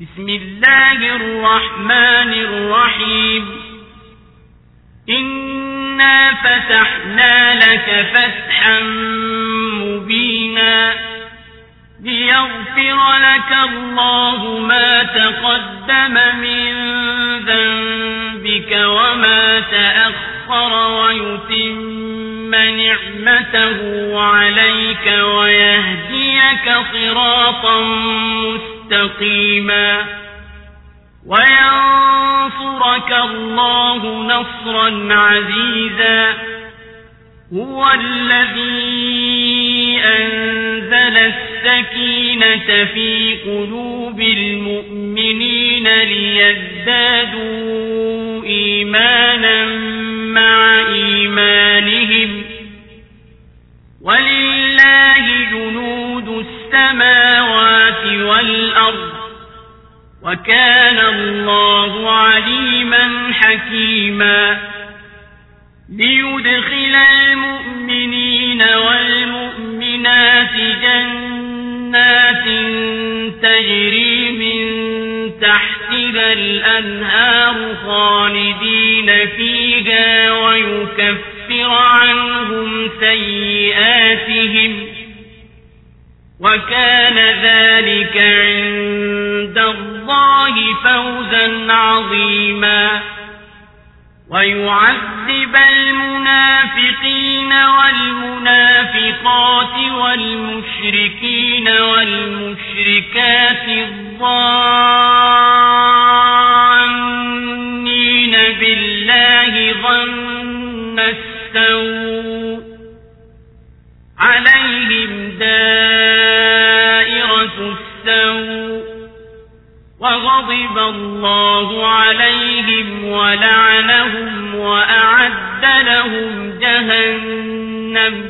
بسم الله الرحمن الرحيم إنا فتحنا لك فتحا مبينا ليغفر لك الله ما تقدم من ذنبك وما تأخر ويتم نعمته عليك ويهديك صراطا مستقيما وينصرك الله نصرا عزيزا هو الذي أنزل السكينة في قلوب المؤمنين ليزدادوا إيمانا مع إيمانهم ولله جنود السماوات والأرض وكان الله عليما حكيما ليدخل المؤمنين والمؤمنات جنات تجري من تحتها الأنهار خالدين فيها ويكفر عنهم سيئاتهم وكان ذلك عند الله فوزا عظيما ويعذب المنافقين والمنافقات والمشركين والمشركات الظانين بالله ظن السوء عليهم دائرة السوء وغضب الله عليهم ولعنهم وأعد لهم جهنم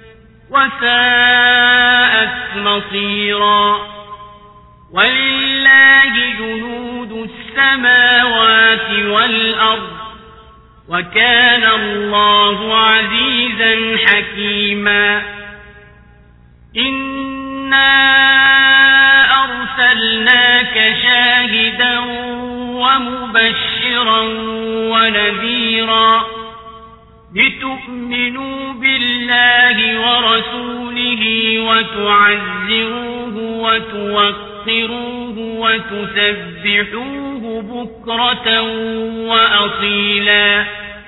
وساءت مصيرا ولله جنود السماوات والأرض وكان الله عزيزا حكيما إنا أرسلناك شاهدا ومبشرا ونذيرا لتؤمنوا بالله ورسوله وتعزروه وتوقروه وتسبحوه بكرة وأصيلا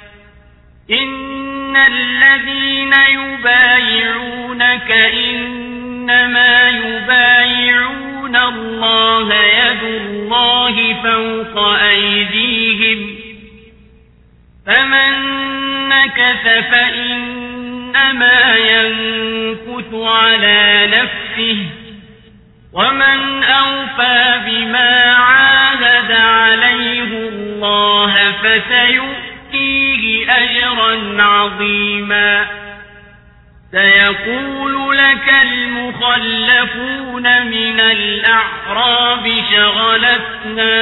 إن الذين يبايعونك إنما يبايعون الله يد الله فوق أيديهم فمن نكث فإنما ينكث على نفسه ومن أوفى بما عاهد عليه الله فسيؤتيه أجرا عظيما سيقول لك المخلفون من الأعراب شغلتنا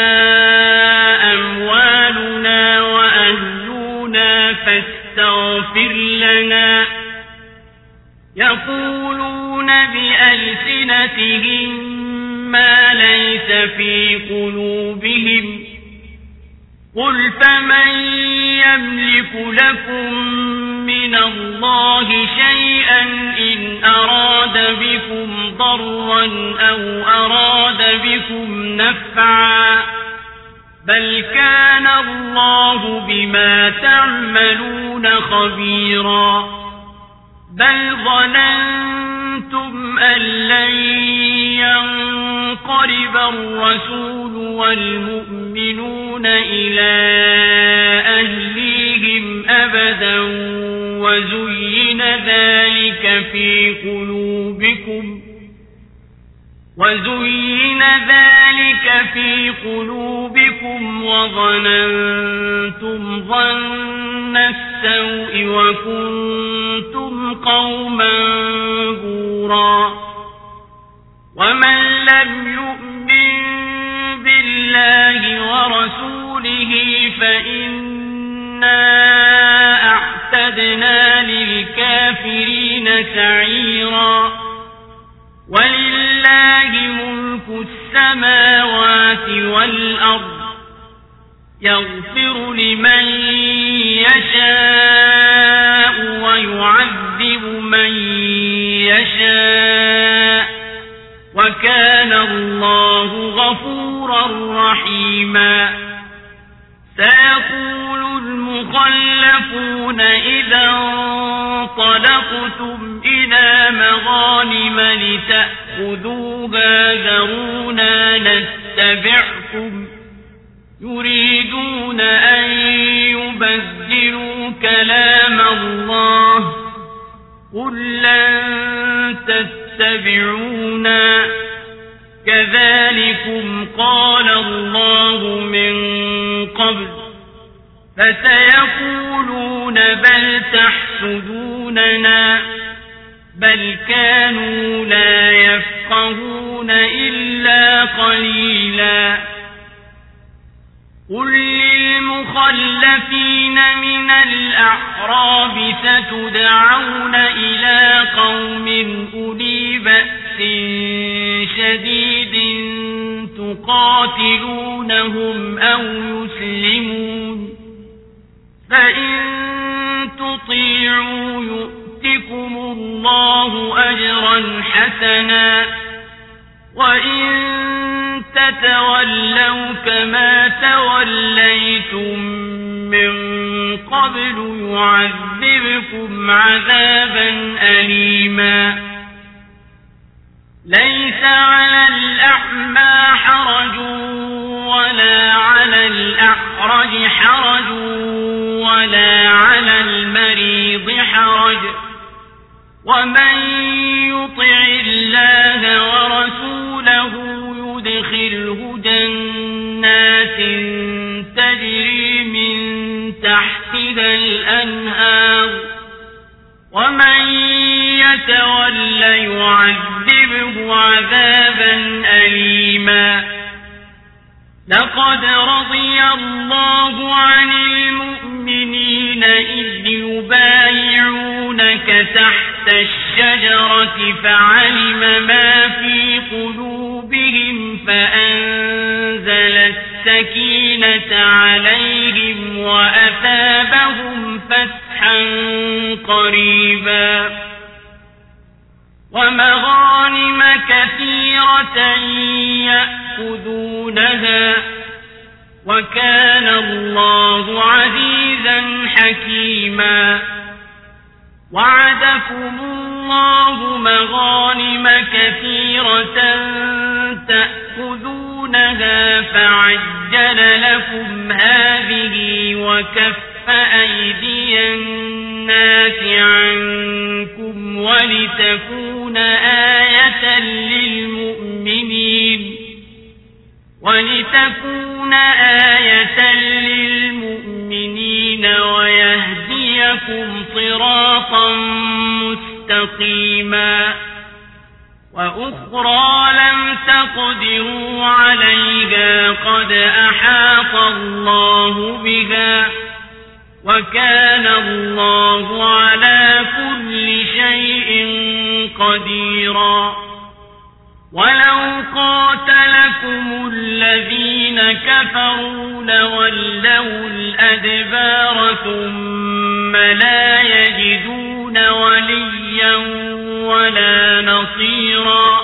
أموالنا وأهلنا فاستغفر لنا يقولون بألسنتهم ما ليس في قلوبهم قل فمن يملك لكم من الله شيئا إن أراد بكم ضرا أو أراد بكم نفعا بل كان الله بما تعملون خبيرا بل ظننتم أن لن ينقلب الرسول والمؤمنون إلى أهليهم أبدا وزين ذلك في قلوبكم وظننتم ظن السوء وكنتم قوما بورا ومن لم يؤمن بالله ورسوله فإنا أعتدنا للكافرين سعيرا ولله ملك السماوات والأرض يغفر لمن يشاء ويعذب من يشاء وكان الله غفورا رحيما سيقول المخلفون إذا انطلقتم إلى مغانم لتأخذوها ذرونا نتبعكم يريدون أن يبدلوا كلام الله قل لن تتبعونا كذلكم قال الله من قبل فسيقولون بل تحسدوننا بل كانوا لا يفقهون إلا قليلا قل للمخلفين من الأعراب ستدعون إلى قوم أولي بأس شديد تقاتلونهم أو يسلمون فإن تطيعوا يؤتكم الله أجرا حسنا وإن تتولوا كما توليتم من قبل يعذبكم عذابا أليما ليس على الأعمى حرج ولا على الأعرج حرج ولا على المريض حرج ومن يطع الله ورسوله يدخله جنات تجري من تحتها الأنهار ومن يتول يعذبه عذابا أليما لقد رضي الله عن المؤمنين إذ يبايعونك تحت الشجرة فعلم ما في قلوبهم فأنزل السكينة عليهم وأثابهم فتحا قريبا ومغانم كثيرة يأخذونها وكان الله عزيزا حكيما وعدكم الله مغانم كثيرة تأخذونها فعجل لكم هذه وكف أيدي الناس عنكم ولتكون آية للمؤمنين ويهديكم صراطا مستقيما وأخرى لم تقدروا عليها قد أحاط الله بها وكان الله على كل شيء قديرا ولو قاتلكم الذين كفروا لولوا الأدبار ثم لا يجدون وليا ولا نصيرا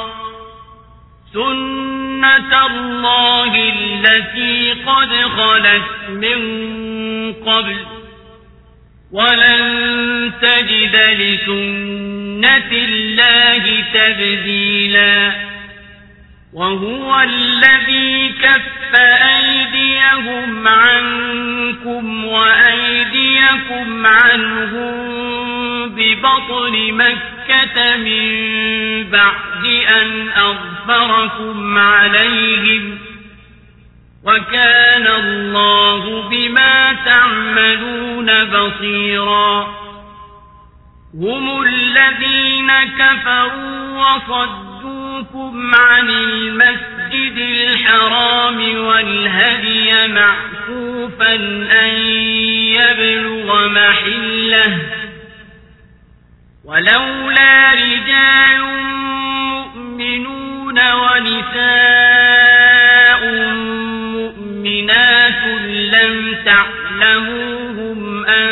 سنة الله التي قد خلت من قبل ولن تجد لسنة الله تبديلا وهو الذي كف أيديهم عنكم وأيديكم عنهم ببطن مكة من بعد أن أظفركم عليهم وكان الله بما تعملون بصيرا هم الذين كفروا وصدوكم عن المسجد الحرام والهدي معكوفا أن يبلغ محله ولولا رجال مؤمنون ونساء تعلموهم أن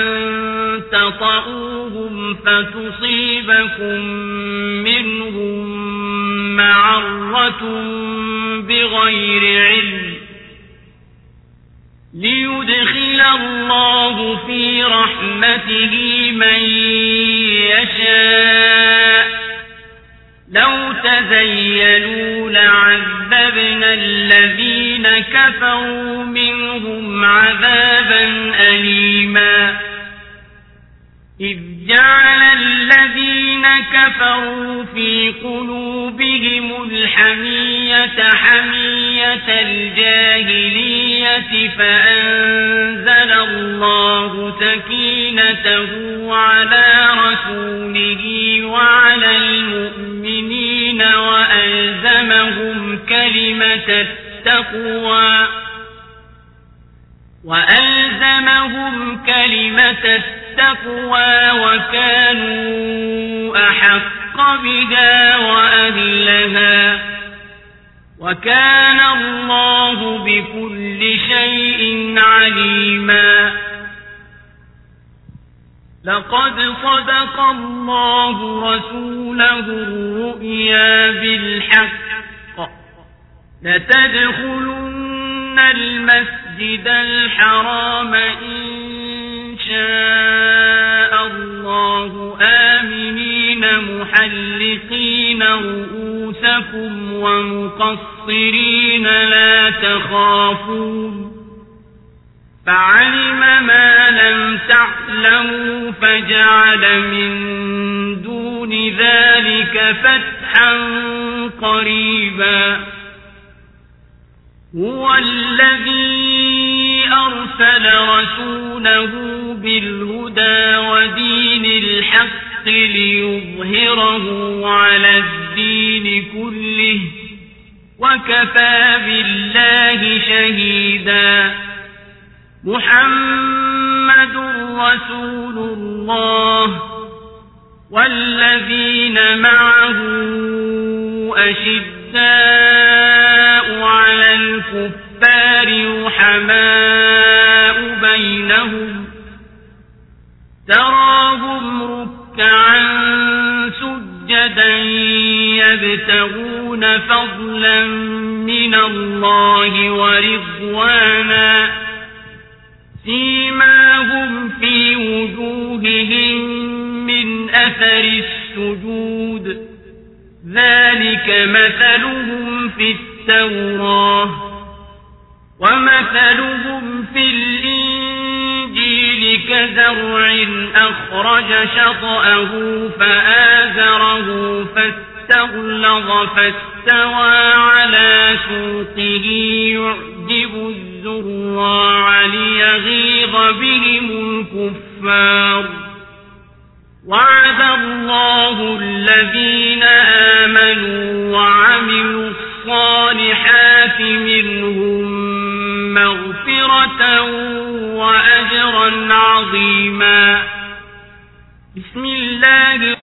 تطؤوهم فتصيبكم منهم معرة بغير علم ليدخل الله في رحمته من يشاء لو تزيلوا لعذبنا الذين كفروا منهم عذابا أليما إذ جعل الذين كفروا في قلوبهم الحمية حمية الجاهلية فأنزل الله سكينته على رسوله وعلى المؤمنين وألزمهم كلمة التقوى وكانوا أحق بها وأهلها وكان الله بكل شيء عليما لقد صدق الله رسوله الرؤيا بالحق لتدخلن المسجد الحرام إن شاء الله آمنين محلقين رؤوسكم ومقصرين لا تخافون فعلم ما لم تعلموا فجعل من دون ذلك فتحا قريبا هو الذي أرسل رسوله بالهدى ودين الحق ليظهره على الدين كله وكفى بالله شهيدا محمد رسول الله والذين معه أشداء على الكفار رحماء بينهم تراهم ركعا سجدا يبتغون فضلا من الله ورضوانا سيماهم في وجوههم من أثر السجود ذلك مثلهم في التوراة ومثلهم في الإنجيل كزرع أخرج شطأه فآزره فاستغلظ فاستوى على سوقه يعجب الزراع ليغيظ بهم الكفار وعد الله الذين آمنوا وعملوا الصالحات منهم مغفرة وأجرا عظيما بسم الله